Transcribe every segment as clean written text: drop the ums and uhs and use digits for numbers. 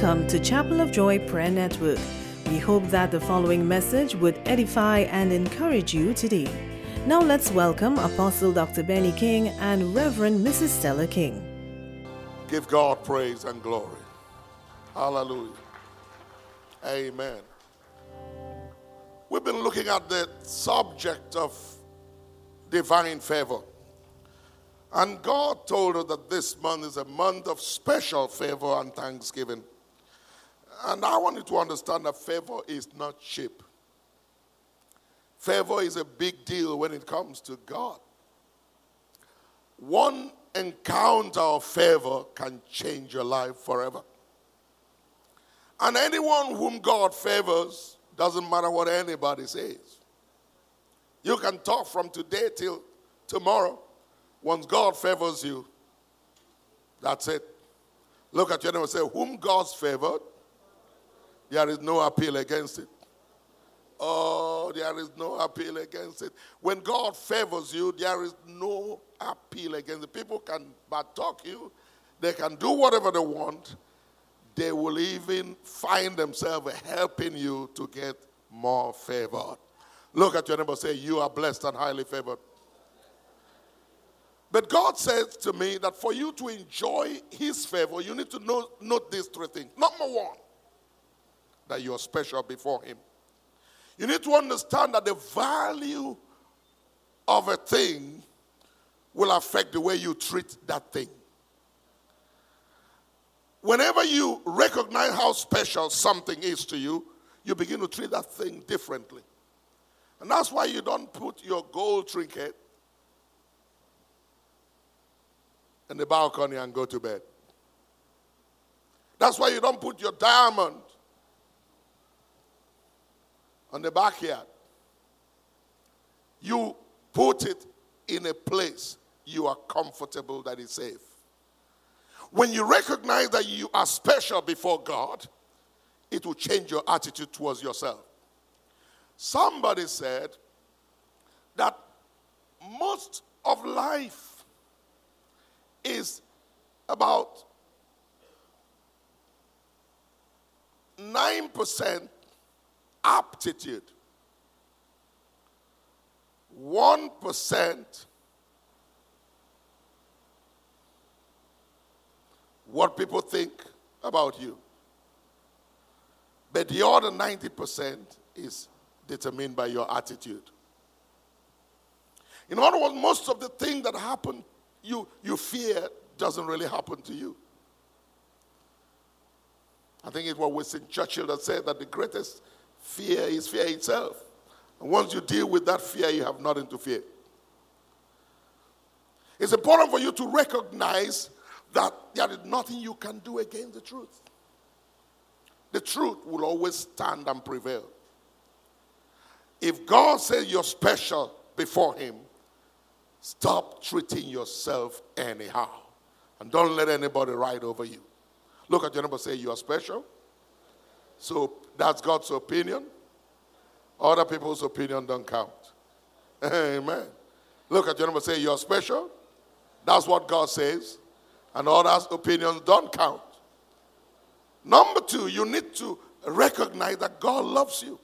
Welcome to Chapel of Joy Prayer Network. We hope that the following message would edify and encourage you today. Now let's welcome Apostle Dr. Benny King and Reverend Mrs. Stella King. Give God praise and glory. Hallelujah. Amen. We've been looking at the subject of divine favor. And God told us that this month is a month of special favor and thanksgiving. And I want you to understand that favor is not cheap. Favor is a big deal when it comes to God. One encounter of favor can change your life forever. And anyone whom God favors, doesn't matter what anybody says. You can talk from today till tomorrow. Once God favors you, that's it. Look at your neighbor and say, whom God's favored, there is no appeal against it. Oh, there is no appeal against it. When God favors you, there is no appeal against it. People can bad talk you. They can do whatever they want. They will even find themselves helping you to get more favored. Look at your neighbor and say, you are blessed and highly favored. But God says to me that for you to enjoy his favor, you need to note these three things. Number one, that you are special before him. You need to understand that the value of a thing will affect the way you treat that thing. Whenever you recognize how special something is to you, you begin to treat that thing differently. And that's why you don't put your gold trinket in the balcony and go to bed. That's why you don't put your diamond on the backyard. You put it in a place you are comfortable that is safe. When you recognize that you are special before God, it will change your attitude towards yourself. Somebody said that most of life is about 9% aptitude, 1% what people think about you. But the other 90% is determined by your attitude. In other words, most of the things that happen you fear doesn't really happen to you. I think it was Winston Churchill that said that the greatest fear is fear itself. And once you deal with that fear, you have nothing to fear. It's important for you to recognize that there is nothing you can do against the truth. The truth will always stand and prevail. If God says you're special before him, stop treating yourself anyhow. And don't let anybody ride over you. Look at your neighbor and say, you are special. So that's God's opinion. Other people's opinion don't count. Amen. Look at your neighbor and say, you are special. That's what God says. And others' opinions don't count. Number two, you need to recognize that God loves you.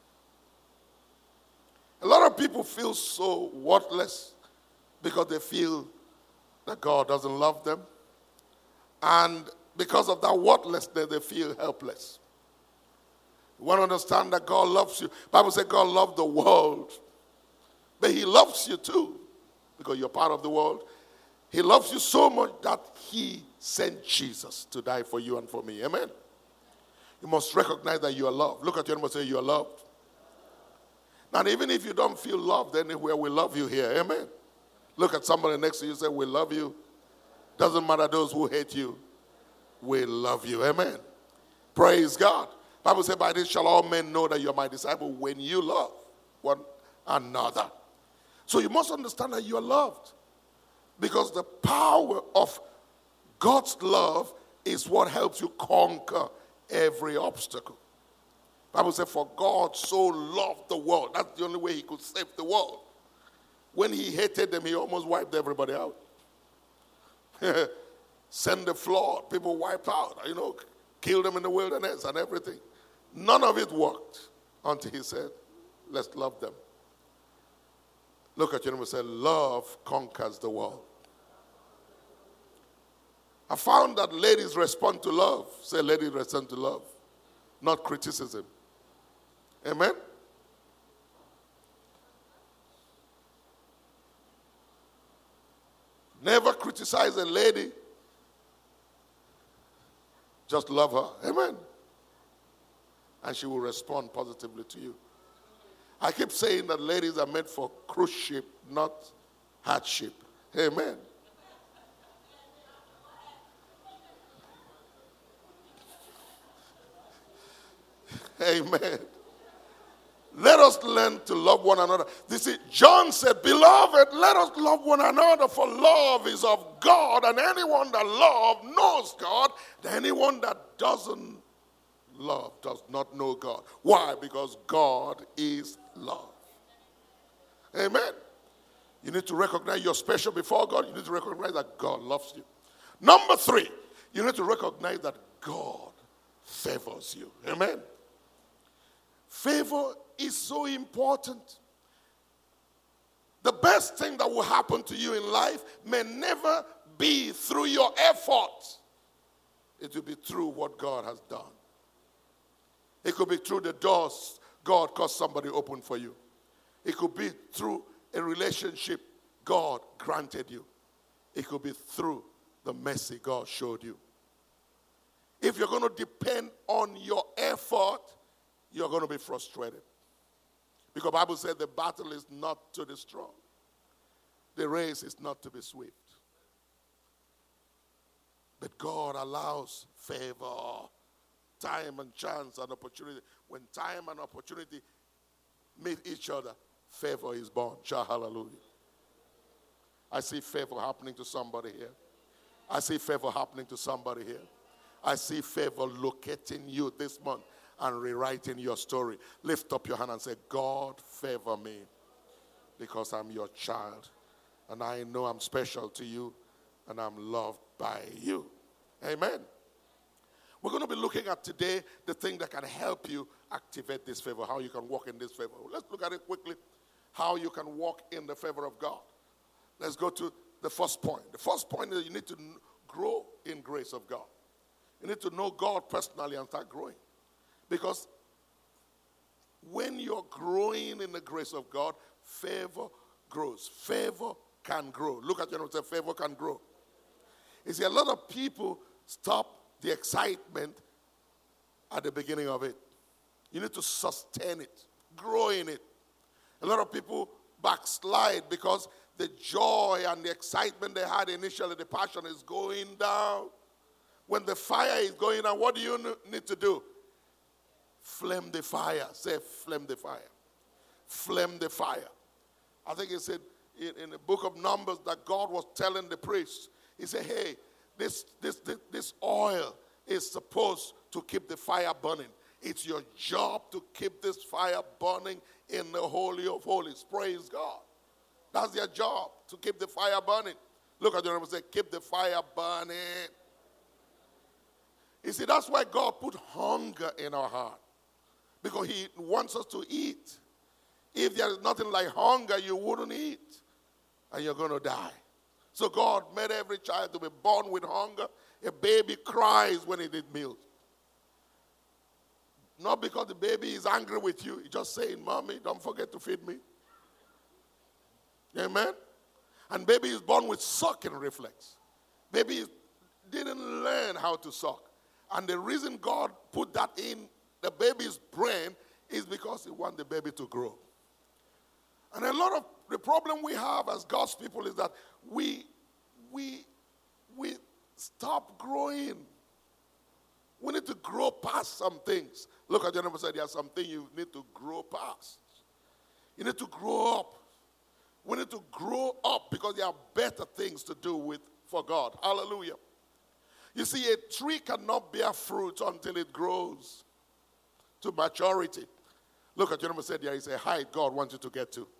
A lot of people feel so worthless because they feel that God doesn't love them. And because of that worthlessness, they feel helpless. You want to understand that God loves you. The Bible says God loved the world. But he loves you too, because you're part of the world. He loves you so much that he sent Jesus to die for you and for me. Amen. You must recognize that you are loved. Look at your neighbor and say, you are loved. Now, even if you don't feel loved anywhere, we love you here. Amen. Look at somebody next to you and say, we love you. Doesn't matter those who hate you. We love you. Amen. Praise God. The Bible says, by this shall all men know that you're my disciple when you love one another. So you must understand that you are loved. Because the power of God's love is what helps you conquer every obstacle. The Bible says, for God so loved the world. That's the only way he could save the world. When he hated them, he almost wiped everybody out. Send the flood, people wiped out. killed them in the wilderness and everything. None of it worked until he said, let's love them. Look at your neighbor and say, love conquers the world. I found that ladies respond to love. Say, ladies respond to love, not criticism. Amen? Never criticize a lady. Just love her. Amen? And she will respond positively to you. I keep saying that ladies are meant for cruise ship, not hardship. Amen? Amen. Let us learn to love one another. This is, John said, beloved, let us love one another, for love is of God, and anyone that loves knows God. Anyone that doesn't love does not know God. Why? Because God is love. Amen. You need to recognize you're special before God. You need to recognize that God loves you. Number 3, you need to recognize that God favors you. Amen. Favor is so important. The best thing that will happen to you in life may never be through your effort. It will be through what God has done. It could be through the doors God caused somebody open for you. It could be through a relationship God granted you. It could be through the mercy God showed you. If you're going to depend on your effort, you're going to be frustrated. Because the Bible said the battle is not to the strong. The race is not to be swift. But God allows favor, time and chance and opportunity. When time and opportunity meet each other, favor is born. Shout hallelujah. I see favor happening to somebody here. I see favor happening to somebody here. I see favor locating you this month and rewriting your story. Lift up your hand and say, God, favor me because I'm your child. And I know I'm special to you and I'm loved by you. Amen. We're going to be looking at today the thing that can help you activate this favor, how you can walk in this favor. Let's look at it quickly, how you can walk in the favor of God. Let's go to the first point. The first point is you need to grow in grace of God. You need to know God personally and start growing. Because when you're growing in the grace of God, favor grows. Favor can grow. Look at your neighbor and say, favor can grow. You see, a lot of people stop the excitement at the beginning of it. You need to sustain it, grow in it. A lot of people backslide because the joy and the excitement they had initially, the passion is going down. When the fire is going down, what do you need to do? Flame the fire. Say, flame the fire. Flame the fire. I think he said in the book of Numbers that God was telling the priests, he said, hey, this oil is supposed to keep the fire burning. It's your job to keep this fire burning in the Holy of Holies. Praise God. That's your job, to keep the fire burning. Look at your neighbor and say, keep the fire burning. You see, that's why God put hunger in our heart. Because he wants us to eat. If there is nothing like hunger, you wouldn't eat. And you're going to die. So God made every child to be born with hunger. A baby cries when he needs milk. Not because the baby is angry with you. He's just saying, Mommy, don't forget to feed me. Amen? And baby is born with sucking reflex. Baby didn't learn how to suck. And the reason God put that in the baby's brain is because he wants the baby to grow. And a lot of the problem we have as God's people is that we stop growing. We need to grow past some things. Look at your neighbor and say, there's something you need to grow past. You need to grow up. We need to grow up because there are better things to do for God. Hallelujah. You see, a tree cannot bear fruit until it grows to maturity. Look at your neighbor and say, there is a height God wants you to get to.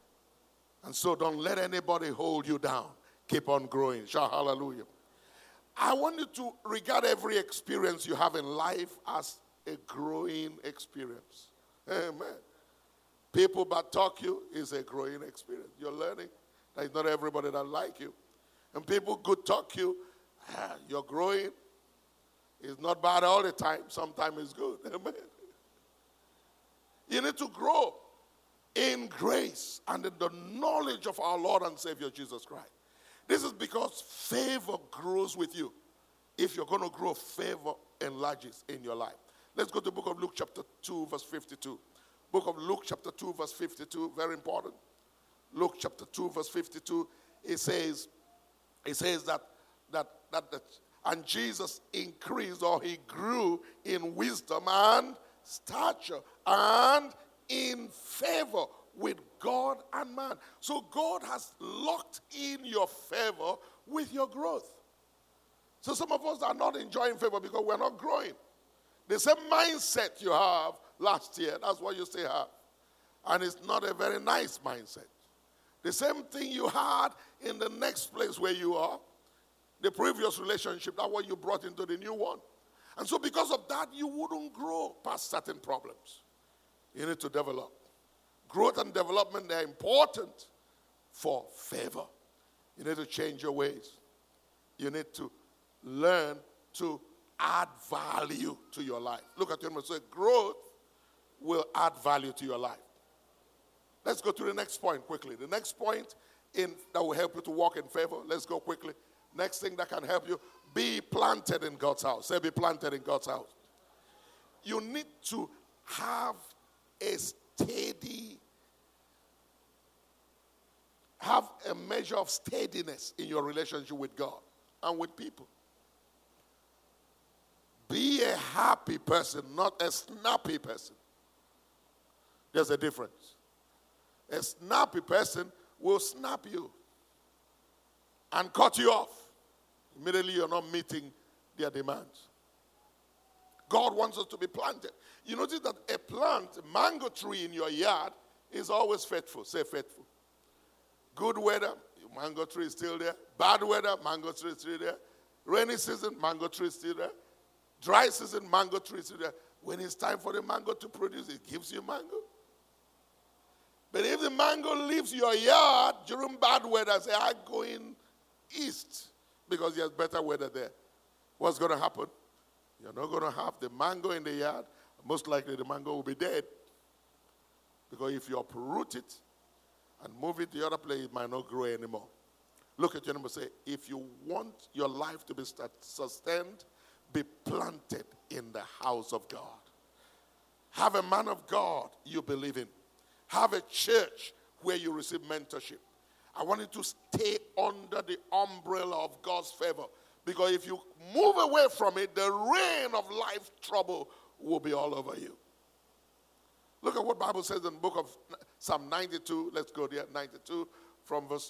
And so don't let anybody hold you down. Keep on growing. Shout hallelujah. I want you to regard every experience you have in life as a growing experience. Amen. People bad talk you is a growing experience. You're learning. That it's not everybody that like you. And people good talk you, you're growing. It's not bad all the time. Sometimes it's good. Amen. You need to grow in grace and in the knowledge of our Lord and Savior Jesus Christ. This is because favor grows with you. If you're going to grow, favor enlarges in your life. Let's go to the book of Luke chapter 2, verse 52. Book of Luke chapter 2, verse 52, very important. Luke chapter 2, verse 52, it says that and Jesus increased, or he grew in wisdom and stature and in favor with God and man. So God has locked in your favor with your growth. So some of us are not enjoying favor because we're not growing. The same mindset you have last year, that's what you still have. And it's not a very nice mindset. The same thing you had in the next place where you are, the previous relationship, that's what you brought into the new one. And so because of that, you wouldn't grow past certain problems. You need to develop. Growth and development are important for favor. You need to change your ways. You need to learn to add value to your life. Look at your neighbor and say, growth will add value to your life. Let's go to the next point quickly. The next point that will help you to walk in favor. Let's go quickly. Next thing that can help you, be planted in God's house. Say, be planted in God's house. You need to have a measure of steadiness in your relationship with God and with people. Be a happy person, not a snappy person. There's a difference. A snappy person will snap you and cut you off. Immediately you're not meeting their demands. God wants us to be planted. You notice that a mango tree in your yard is always faithful. Say faithful. Good weather, mango tree is still there. Bad weather, mango tree is still there. Rainy season, mango tree is still there. Dry season, mango tree is still there. When it's time for the mango to produce, it gives you mango. But if the mango leaves your yard during bad weather, say, I'm going east because there's better weather there. What's going to happen? You're not going to have the mango in the yard. Most likely the mango will be dead. Because if you uproot it and move it to the other place, it might not grow anymore. Look at your neighbor and say, if you want your life to be sustained, be planted in the house of God. Have a man of God you believe in. Have a church where you receive mentorship. I want you to stay under the umbrella of God's favor. Because if you move away from it, the rain of life trouble will be all over you. Look at what the Bible says in the book of Psalm 92. Let's go there, 92, from verse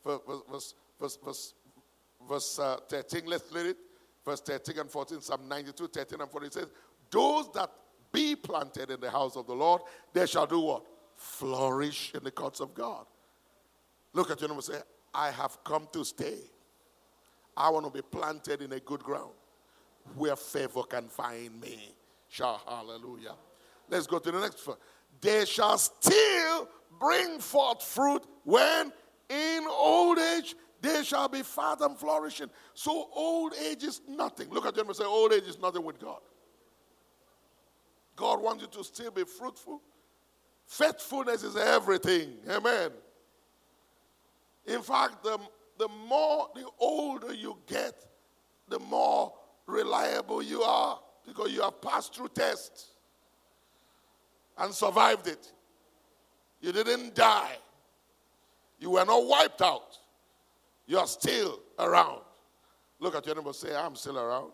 13. Let's read it. Verse 13 and 14, Psalm 92, 13 and 14. It says, those that be planted in the house of the Lord, they shall do what? Flourish in the courts of God. Look at your neighbor and say, I have come to stay. I want to be planted in a good ground where favor can find me. Shout hallelujah. Let's go to the next one. They shall still bring forth fruit when in old age they shall be fat and flourishing. So old age is nothing. Look at them and say, old age is nothing with God. God wants you to still be fruitful. Faithfulness is everything. Amen. In fact, the older you get, the more reliable you are because you have passed through tests and survived it. You didn't die. You were not wiped out. You are still around. Look at your neighbor and say, I'm still around.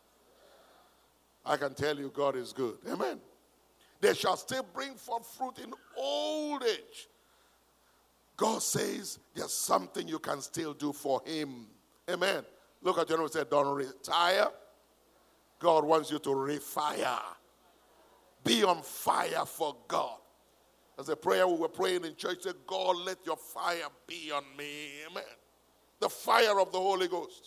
I can tell you God is good. Amen. They shall still bring forth fruit in old age. God says there's something you can still do for him. Amen. Look at your neighbor and say, don't retire. God wants you to refire. Be on fire for God. As a prayer we were praying in church, said, God, let your fire be on me. Amen. The fire of the Holy Ghost.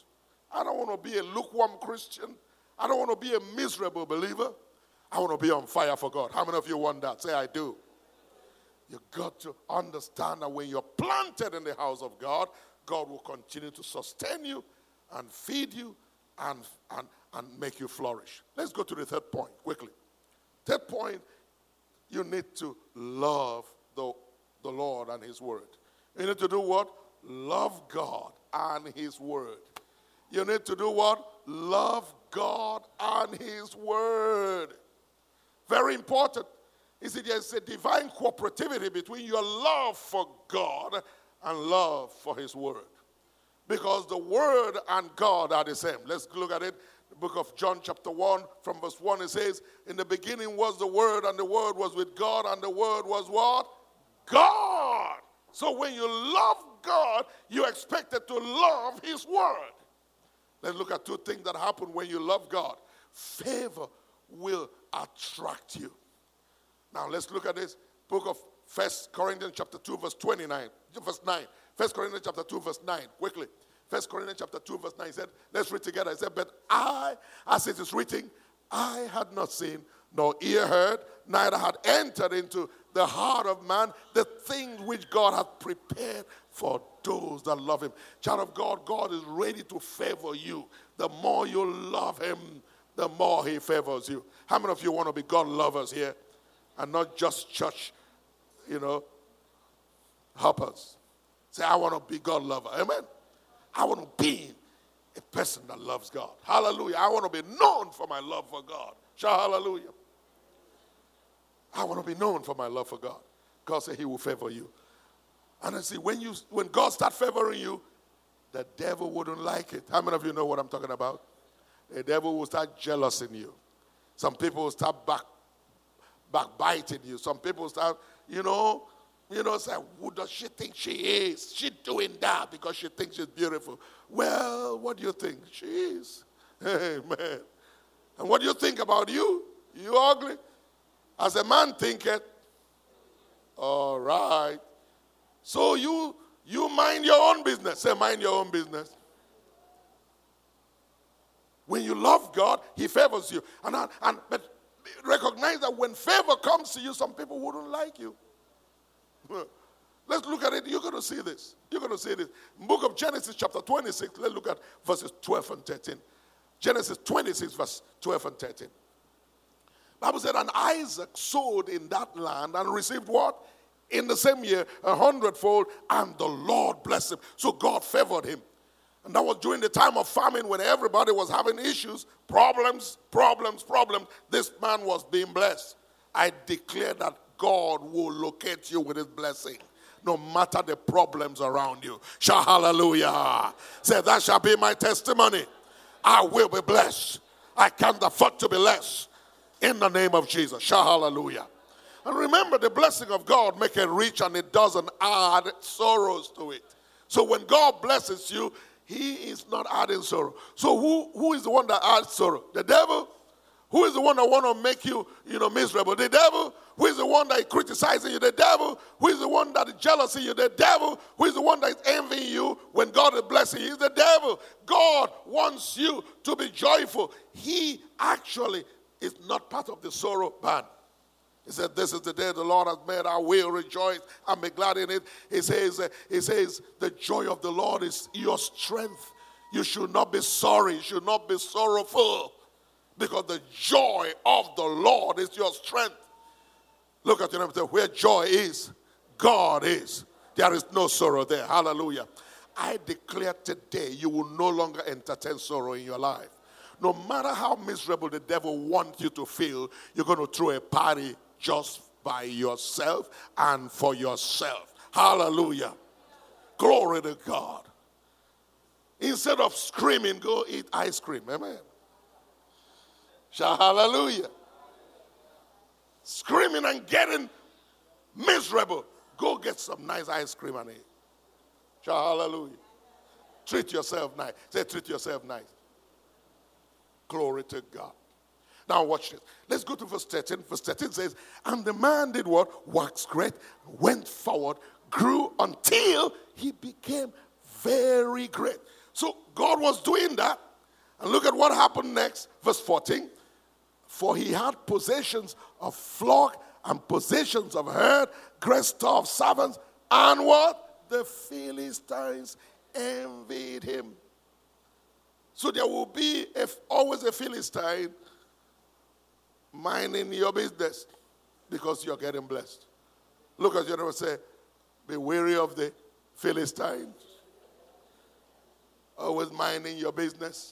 I don't want to be a lukewarm Christian. I don't want to be a miserable believer. I want to be on fire for God. How many of you want that? Say, I do. You got to understand that when you're planted in the house of God, God will continue to sustain you and feed you and make you flourish. Let's go to the third point quickly. Third point, you need to love the Lord and his word. You need to do what? Love God and his word. You need to do what? Love God and his word. Very important. You see, there's a divine cooperativity between your love for God and love for his word. Because the word and God are the same. Let's look at it. The book of John chapter 1 from verse 1, it says, in the beginning was the word, and the word was with God, and the word was what? God. So when you love God, you're expected to love his word. Let's look at two things that happen when you love God. Favor will attract you. Now let's look at this book of 1 Corinthians chapter 2 verse 29, verse 9. 1 Corinthians chapter 2 verse 9, quickly. 1 Corinthians chapter 2 verse 9, he said, let's read together. He said, but I, as it is written, I had not seen, nor ear heard, neither had entered into the heart of man the things which God hath prepared for those that love him. Child of God, God is ready to favor you. The more you love him, the more he favors you. How many of you want to be God lovers here and not just church, hoppers? Say, I want to be God lover. Amen. I want to be a person that loves God. Hallelujah. I want to be known for my love for God. Shout hallelujah. I want to be known for my love for God. God said he will favor you. And I see, when God starts favoring you, the devil wouldn't like it. How many of you know what I'm talking about? The devil will start jealous in you. Some people will start backbiting you. Some people will start, say, who does she think she is? She's doing that because she thinks she's beautiful. Well, what do you think? She is. Amen. And what do you think about you? You ugly? As a man thinketh. All right. So you mind your own business. Say, mind your own business. When you love God, he favors you. But recognize that when favor comes to you, some people wouldn't like you. Let's look at it. You're going to see this. You're going to see this. Book of Genesis chapter 26. Let's look at verses 12 and 13. Genesis 26 verse 12 and 13. Bible said, and Isaac sowed in that land and received what? In the same year, 100-fold, and the Lord blessed him. So God favored him. And that was during the time of famine when everybody was having issues, problems. This man was being blessed. I declare that God will locate you with his blessing, no matter the problems around you. Shout hallelujah. Say, that shall be my testimony. I will be blessed. I can't afford to be less. In the name of Jesus. Shout hallelujah. And remember, the blessing of God make it rich and it doesn't add sorrows to it. So when God blesses you, he is not adding sorrow. So who is the one that adds sorrow? The devil? Who is the one that want to make you, miserable? The devil. Who is the one that is criticizing you? The devil. Who is the one that is jealous of you? The devil. Who is the one that is envying you when God is blessing you? It's the devil. God wants you to be joyful. He actually is not part of the sorrow band. He said, this is the day the Lord has made. I will rejoice and be glad in it. He says, the joy of the Lord is your strength. You should not be sorry. You should not be sorrowful. Because the joy of the Lord is your strength. Look at your neighbor and say, where joy is, God is. There is no sorrow there. Hallelujah. I declare today you will no longer entertain sorrow in your life. No matter how miserable the devil wants you to feel, you're going to throw a party just by yourself and for yourself. Hallelujah. Glory to God. Instead of screaming, go eat ice cream. Amen. Shout hallelujah. Screaming and getting miserable. Go get some nice ice cream and eat. Shout hallelujah. Treat yourself nice. Say, treat yourself nice. Glory to God. Now watch this. Let's go to verse 13. Verse 13 says, and the man did what? Waxed great, went forward, grew until he became very great. So God was doing that. And look at what happened next. Verse 14. For he had possessions of flock and possessions of herd, great store of servants, and what? The Philistines envied him. So there will be always a Philistine minding your business because you're getting blessed. Look at your neighbor and say, be wary of the Philistines. Always minding your business.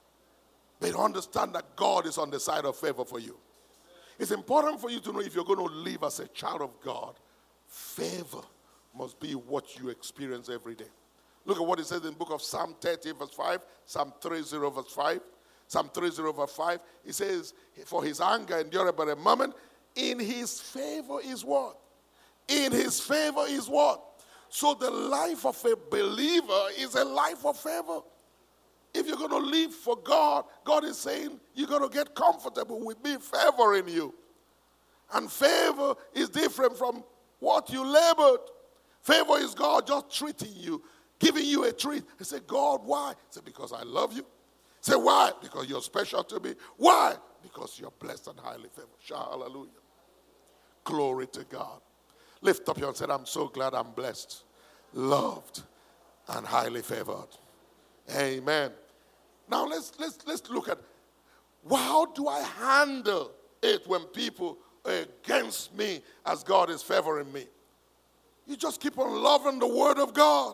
But understand that God is on the side of favor for you. It's important for you to know if you're going to live as a child of God, favor must be what you experience every day. Look at what it says in the book of Psalm 30 verse 5, Psalm 30 verse 5. Psalm 30 verse 5, it says, for his anger endureth but a moment, in his favor is what? In his favor is what? So the life of a believer is a life of favor. If you're going to live for God, God is saying you're going to get comfortable with me favoring you. And favor is different from what you labored. Favor is God just treating you, giving you a treat. He said, God, why? He said, because I love you. He said, why? Because you're special to me. Why? Because you're blessed and highly favored. Hallelujah. Glory to God. Lift up your hand and say, I'm so glad I'm blessed, loved, and highly favored. Amen. Now let's look at how do I handle it when people are against me as God is favoring me. You just keep on loving the word of God.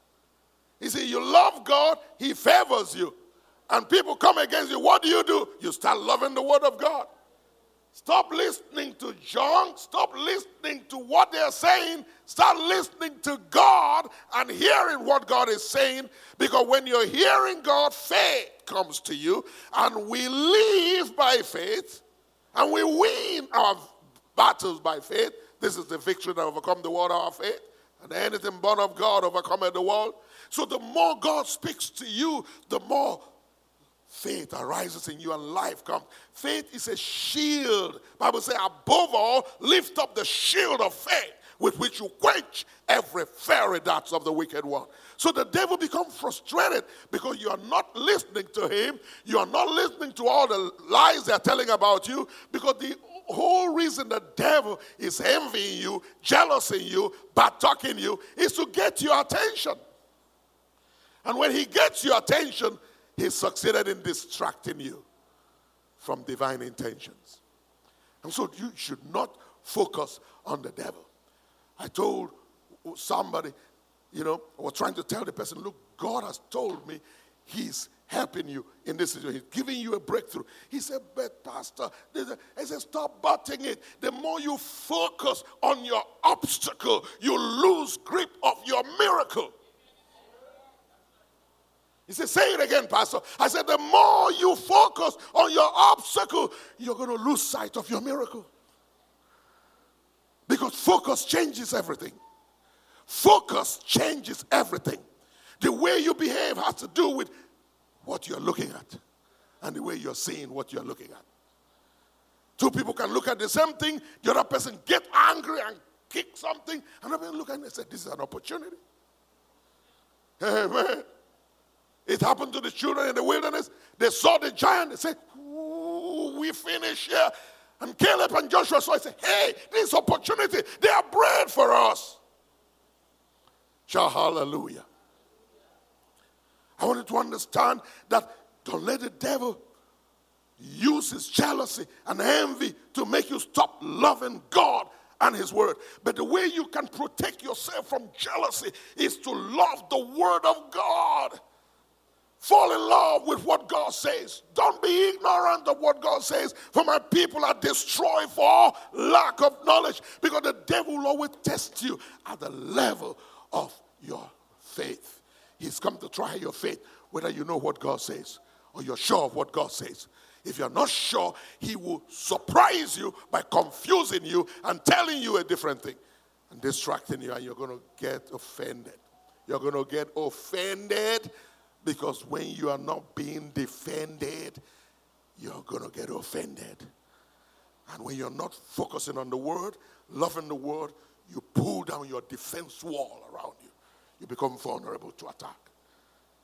You see, you love God, he favors you. And people come against you, what do? You start loving the word of God. Stop listening to junk. Stop listening to what they're saying. Start listening to God and hearing what God is saying. Because when you're hearing God, faith comes to you. And we live by faith. And we win our battles by faith. This is the victory that overcomes the world, our faith. And anything born of God overcometh the world. So the more God speaks to you, the more faith arises in you and life comes. Faith is a shield. Bible says, above all, lift up the shield of faith with which you quench every fiery darts of the wicked one. So the devil becomes frustrated because you are not listening to him. You are not listening to all the lies they're telling about you, because the whole reason the devil is envying you, jealousing you, bad-talking you, is to get your attention. And when he gets your attention, he succeeded in distracting you from divine intentions. And so you should not focus on the devil. I told somebody, I was trying to tell the person, look, God has told me he's helping you in this situation. He's giving you a breakthrough. He said, but Pastor, I said, stop butting it. The more you focus on your obstacle, you lose grip of your miracle. He said, say it again, Pastor. I said, the more you focus on your obstacle, you're going to lose sight of your miracle. Because focus changes everything. Focus changes everything. The way you behave has to do with what you're looking at and the way you're seeing what you're looking at. Two people can look at the same thing, the other person get angry and kick something, and the other person look at it and say, this is an opportunity. Amen. It happened to the children in the wilderness. They saw the giant. They said, we finish here. And Caleb and Joshua saw it and said, hey, this opportunity, they are bread for us. Hallelujah. I want you to understand that don't let the devil use his jealousy and envy to make you stop loving God and his word. But the way you can protect yourself from jealousy is to love the word of God. Fall in love with what God says. Don't be ignorant of what God says. For my people are destroyed for lack of knowledge. Because the devil will always test you at the level of your faith. He's come to try your faith, whether you know what God says or you're sure of what God says. If you're not sure, he will surprise you by confusing you and telling you a different thing and distracting you, and you're going to get offended. You're going to get offended. Because when you are not being defended, you're going to get offended. And when you're not focusing on the word, loving the word, you pull down your defense wall around you. You become vulnerable to attack.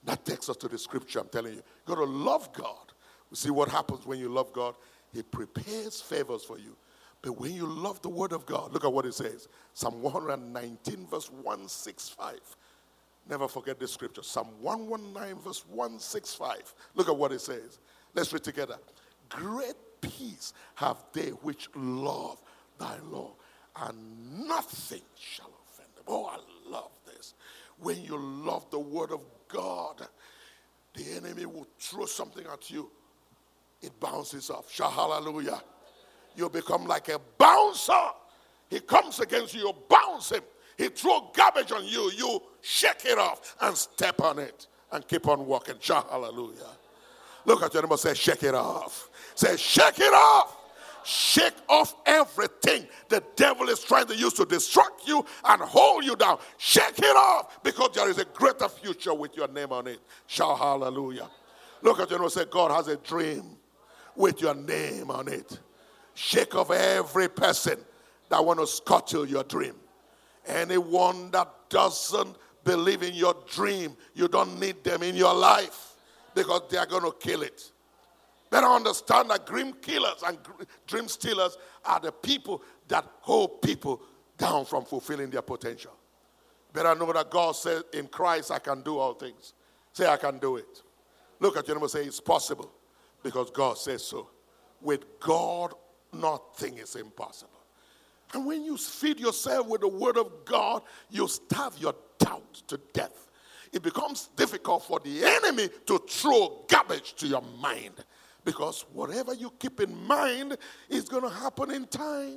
That takes us to the scripture, I'm telling you. You got to love God. You see what happens when you love God? He prepares favors for you. But when you love the word of God, look at what it says. Psalm 119 verse 165. Never forget this scripture. Psalm 119 verse 165. Look at what it says. Let's read together. Great peace have they which love thy law, and nothing shall offend them. Oh, I love this. When you love the word of God, the enemy will throw something at you. It bounces off. Shout hallelujah. You become like a bouncer. He comes against you, you bounce him. He throw garbage on you, you shake it off and step on it and keep on walking. Shout hallelujah. Look at your neighbor, say shake it off. Say shake it off. Shake off everything the devil is trying to use to distract you and hold you down. Shake it off, because there is a greater future with your name on it. Shout hallelujah. Look at your neighbor, say God has a dream with your name on it. Shake off every person that want to scuttle your dream. Anyone that doesn't believe in your dream, you don't need them in your life, because they are going to kill it. Better understand that dream killers and dream stealers are the people that hold people down from fulfilling their potential. Better know that God said in Christ, I can do all things. Say, I can do it. Look at your neighbor, say, it's possible, because God says so. With God, nothing is impossible. And when you feed yourself with the word of God, you starve your doubt to death. It becomes difficult for the enemy to throw garbage to your mind, because whatever you keep in mind is going to happen in time.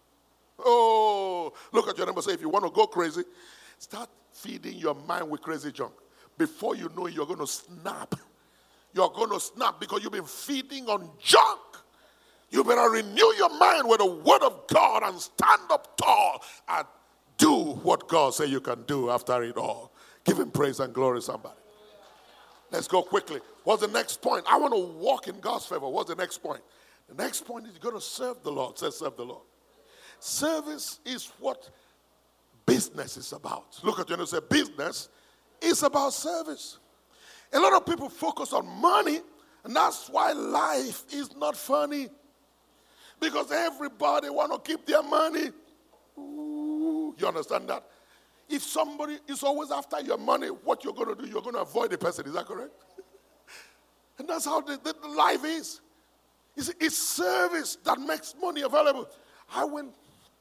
Oh, look at your neighbor, say, if you want to go crazy, start feeding your mind with crazy junk. Before you know it, you're going to snap. You're going to snap because you've been feeding on junk. You better renew your mind with the word of God and stand up tall and do what God said you can do after it all. Give him praise and glory, somebody. Let's go quickly. What's the next point? I want to walk in God's favor. What's the next point? The next point is you're going to serve the Lord. Say, serve the Lord. Service is what business is about. Look at you and say, business is about service. A lot of people focus on money, and that's why life is not funny. Because everybody want to keep their money. Ooh, you understand that? If somebody is always after your money, what you're going to do, you're going to avoid the person. Is that correct? And that's how the life is. It's service that makes money available. I went,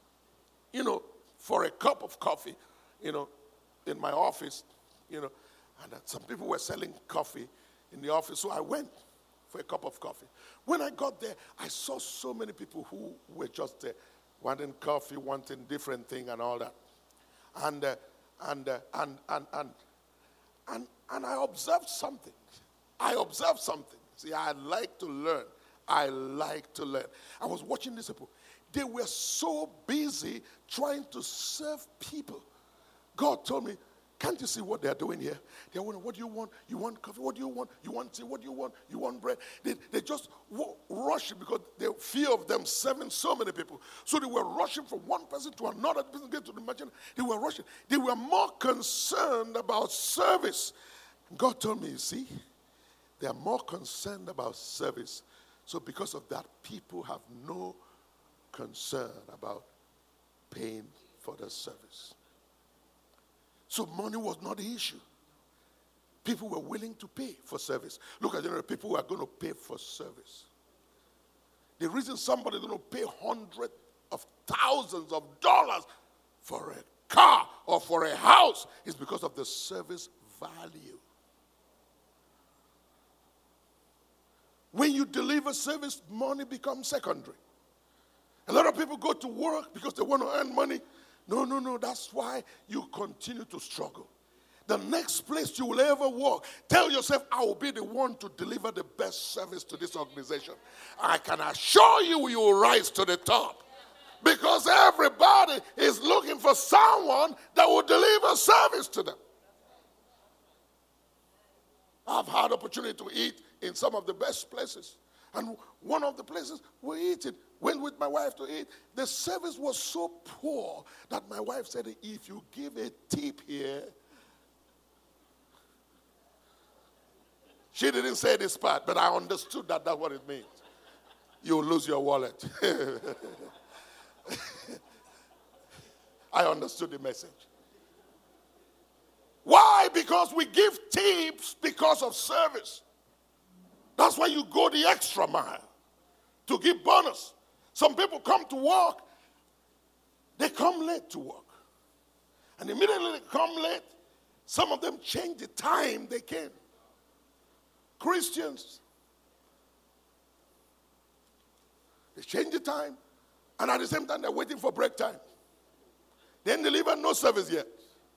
for a cup of coffee, in my office, and some people were selling coffee in the office. So I went for a cup of coffee. When I got there, I saw so many people who were just wanting coffee, wanting different thing and all that. And I observed something. See, I like to learn. I was watching these people. They were so busy trying to serve people. God told me, can't you see what they're doing here? They're wondering, what do you want? You want coffee? What do you want? You want tea? What do you want? You want bread? They just rushing because they fear of them serving so many people. So they were rushing from one person to another person, get to the merchant. They were rushing. They were more concerned about service. God told me, you see, they are more concerned about service. So because of that, people have no concern about paying for the service. So money was not the issue. People were willing to pay for service. Look at the people who are going to pay for service. The reason somebody is going to pay hundreds of thousands of dollars for a car or for a house is because of the service value. When you deliver service, money becomes secondary. A lot of people go to work because they want to earn money. No. That's why you continue to struggle. The next place you will ever work, tell yourself, I will be the one to deliver the best service to this organization. I can assure you, you will rise to the top. Because everybody is looking for someone that will deliver service to them. I've had opportunity to eat in some of the best places. And one of the places we eating, went with my wife to eat. The service was so poor that my wife said, if you give a tip here, She didn't say this part, but I understood that that's what it means. You lose your wallet. I understood the message. Why? Because we give tips because of service. That's why you go the extra mile to give bonus. Some people come to work, they come late to work. And immediately they come late, some of them change the time they came. Christians, they change the time, and at the same time they're waiting for break time. Then they leave and no service yet.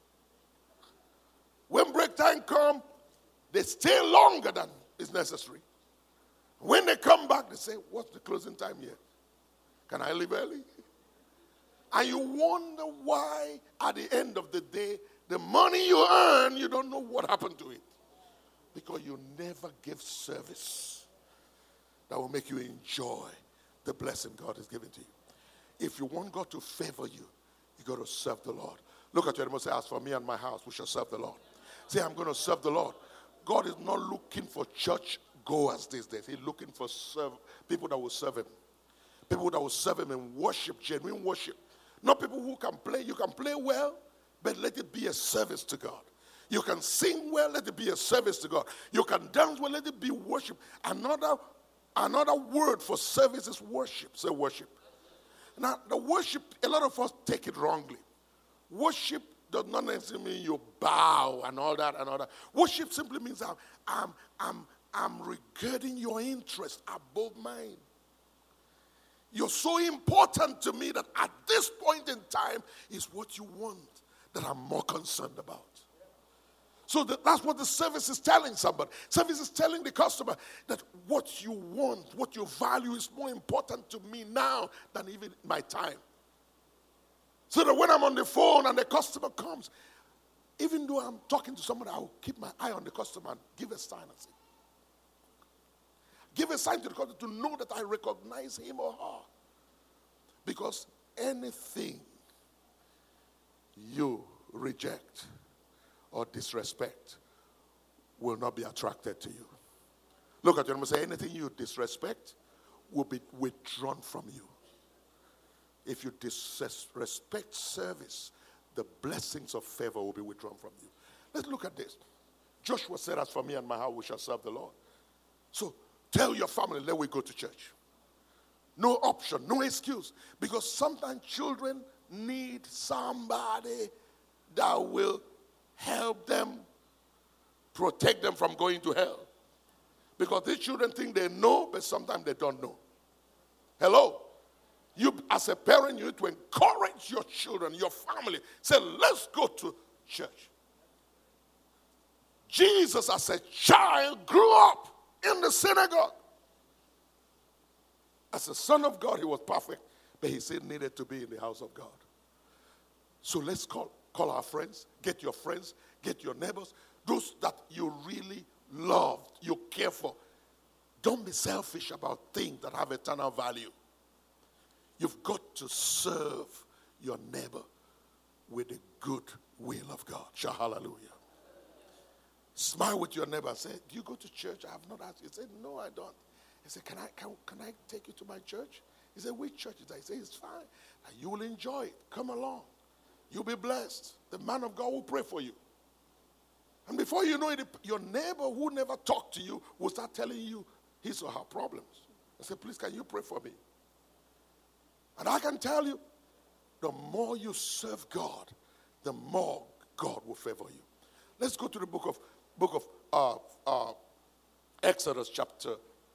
When break time comes, they stay longer than is necessary. When they come back, they say, what's the closing time yet? Can I leave early? And you wonder why, at the end of the day, the money you earn, you don't know what happened to it. Because you never give service that will make you enjoy the blessing God has given to you. If you want God to favor you, you got to serve the Lord. Look at your neighbor and say, as for me and my house, we shall serve the Lord. Say, I'm going to serve the Lord. God is not looking for church goers these days. He's looking for people that will serve him. People that will serve him in worship, genuine worship. Not people who can play. You can play well, but let it be a service to God. You can sing well, let it be a service to God. You can dance well, let it be worship. Another word for service is worship. Say worship. Now, the worship, a lot of us take it wrongly. Worship does not necessarily mean you bow and all that and all that. Worship simply means I'm regarding your interest above mine. You're so important to me that at this point in time is what you want that I'm more concerned about. So that's what the service is telling somebody. Service is telling the customer that what you want, what you value is more important to me now than even my time. So that when I'm on the phone and the customer comes, even though I'm talking to somebody, I'll keep my eye on the customer and give a sign and say, give a sign to the customer to know that I recognize him or her. Because anything you reject or disrespect will not be attracted to you. Look at your neighbor and say, anything you disrespect will be withdrawn from you. If you disrespect service, the blessings of favor will be withdrawn from you. Let's look at this. Joshua said, as for me and my house, we shall serve the Lord. So tell your family, let we go to church. No option, no excuse. Because sometimes children need somebody that will help them, protect them from going to hell. Because these children think they know, but sometimes they don't know. Hello? You, as a parent, you need to encourage your children, your family. Say, let's go to church. Jesus, as a child, grew up in the synagogue. As a son of God, he was perfect, but he still needed to be in the house of God. So let's call our friends, get your neighbors, those that you really love, you care for. Don't be selfish about things that have eternal value. You've got to serve your neighbor with the good will of God. Shout hallelujah. Smile with your neighbor and say, do you go to church? I have not asked you. He said, no, I don't. He said, can I take you to my church? He said, which church is that? He said, it's fine. And you will enjoy it. Come along. You'll be blessed. The man of God will pray for you. And before you know it, your neighbor who never talked to you will start telling you his or her problems. I said, please, can you pray for me? And I can tell you, the more you serve God, the more God will favor you. Let's go to the book of Exodus chapter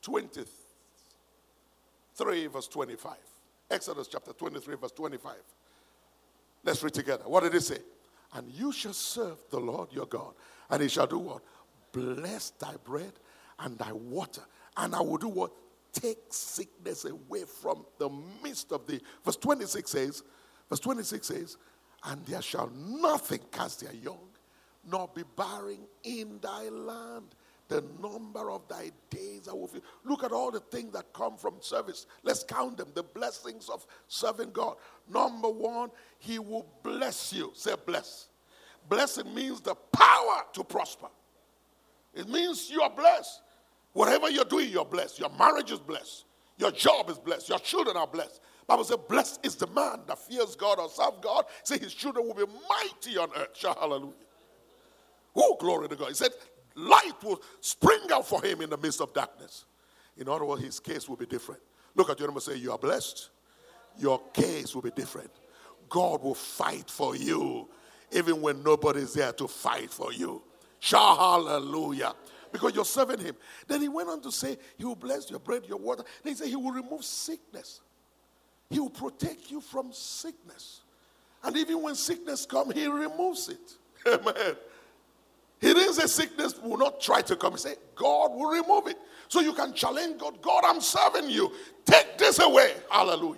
23, verse 25. Exodus chapter 23, verse 25. Let's read together. What did it say? And you shall serve the Lord your God, and he shall do what? Bless thy bread and thy water. And I will do what? Take sickness away from the midst of thee. Verse 26 says, and there shall nothing cast their young, nor be barren in thy land. The number of thy days I will fill. Look at all the things that come from service. Let's count them. The blessings of serving God. Number one, he will bless you. Say bless. Blessing means the power to prosper. It means you are blessed. Whatever you're doing, you're blessed. Your marriage is blessed. Your job is blessed. Your children are blessed. Bible says, blessed is the man that fears God or serves God. Say his children will be mighty on earth. Shout hallelujah. Oh, glory to God. He said, light will spring out for him in the midst of darkness. In other words, his case will be different. Look at your neighbor and say, you are blessed. Your case will be different. God will fight for you, even when nobody's there to fight for you. Shout hallelujah. Because you're serving him. Then he went on to say, he will bless your bread, your water. Then he said, he will remove sickness. He will protect you from sickness. And even when sickness comes, he removes it. Amen. He didn't say sickness will not try to come. He said, God will remove it. So you can challenge God. God, I'm serving you. Take this away. Hallelujah.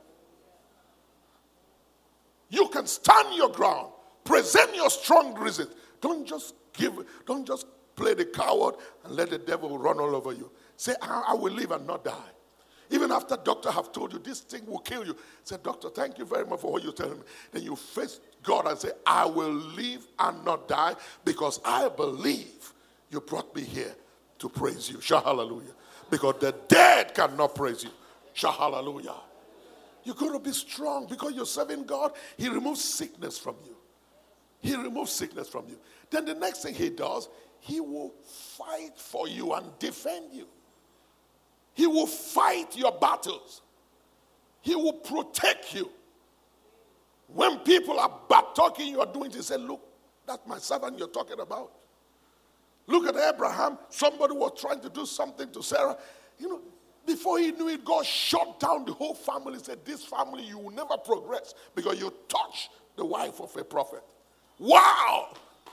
You can stand your ground. Present your strong reason. Don't just play the coward and let the devil run all over you. Say, I will live and not die. Even after doctor have told you this thing will kill you. Say, doctor, thank you very much for what you're telling me. Then you face God and say, I will live and not die because I believe you brought me here to praise you. Shout hallelujah. Because the dead cannot praise you. Shout hallelujah. You're going to be strong because you're serving God. He removes sickness from you. He removes sickness from you. Then the next thing he does, he will fight for you and defend you. He will fight your battles. He will protect you. When people are bad talking, you are doing this. Say, look, that's my servant you're talking about. Look at Abraham. Somebody was trying to do something to Sarah. Before he knew it, God shut down the whole family. He said, this family, you will never progress because you touch the wife of a prophet. Wow!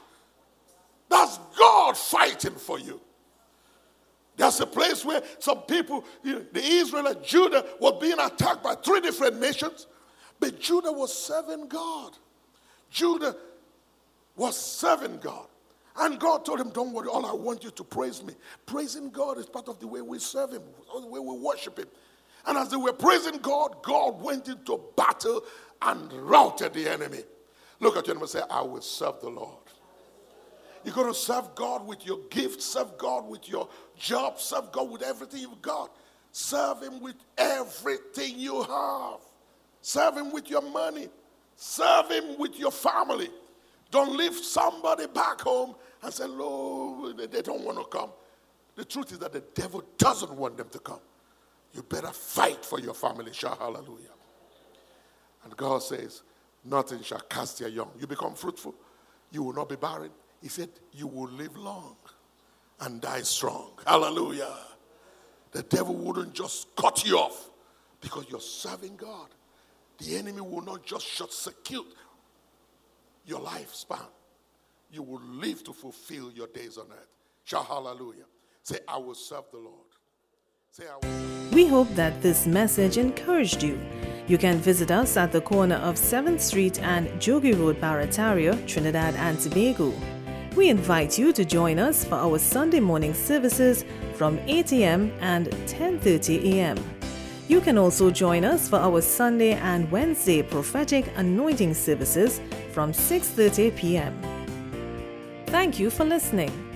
That's God fighting for you. There's a place where some people, the Israelites, Judah, were being attacked by 3 different nations. But Judah was serving God. Judah was serving God. And God told him, don't worry, all I want you to praise me. Praising God is part of the way we serve him, the way we worship him. And as they were praising God, God went into battle and routed the enemy. Look at your enemy and say, I will serve the Lord. You're going to serve God with your gifts, serve God with your job, serve God with everything you've got. Serve him with everything you have. Serve him with your money. Serve him with your family. Don't leave somebody back home and say, Lord, they don't want to come. The truth is that the devil doesn't want them to come. You better fight for your family. Shout hallelujah. And God says, nothing shall cast your young. You become fruitful. You will not be barren. He said, you will live long and die strong. Hallelujah. The devil wouldn't just cut you off because you're serving God. The enemy will not just short-circuit your lifespan. You will live to fulfill your days on earth. Shout hallelujah. Say, I will serve the Lord. Say, I will. We hope that this message encouraged you. You can visit us at the corner of 7th Street and Jogi Road, Barataria, Trinidad and Tobago. We invite you to join us for our Sunday morning services from 8 a.m. and 10:30 a.m. You can also join us for our Sunday and Wednesday prophetic anointing services from 6:30 p.m. Thank you for listening.